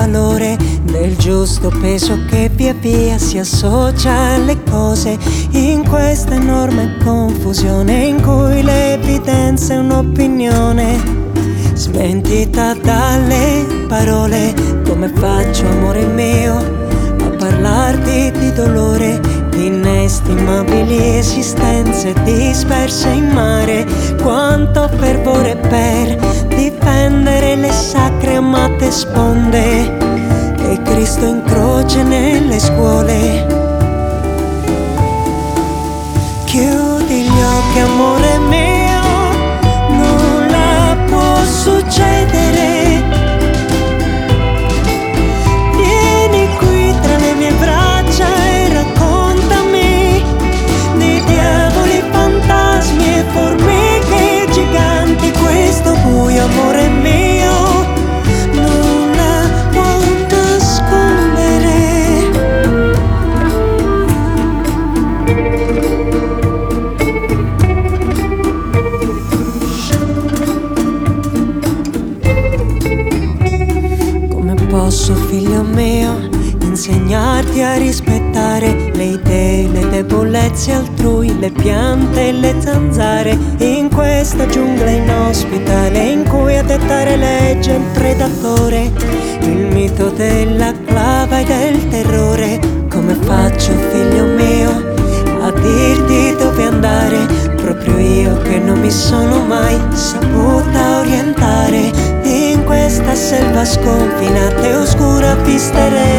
valore del giusto peso che via via si associa alle cose, in questa enorme confusione in cui l'evidenza è un'opinione smentita dalle parole. Come faccio, amore mio, a parlarti di dolore, di inestimabili esistenze disperse in mare? Quanto fervore per difendere le sacre amate sponde che Cristo in croce nelle scuole. Chiudi gli occhi, amore mio, nulla può succedere. Vieni qui tra le mie braccia e raccontami di diavoli, fantasmi e formiche giganti. Questo buio, amore mio, nulla può nascondere. Come posso, figlio mio, insegnarti a rispettare le idee, le debolezze altrui, le piante e le zanzare, in questa giungla inospitale in cui a dettare legge il predatore, il mito della clava e del terrore? Come faccio, figlio mio, a dirti dove andare, proprio io che non mi sono mai saputa orientare in questa selva sconfinata e oscura, vista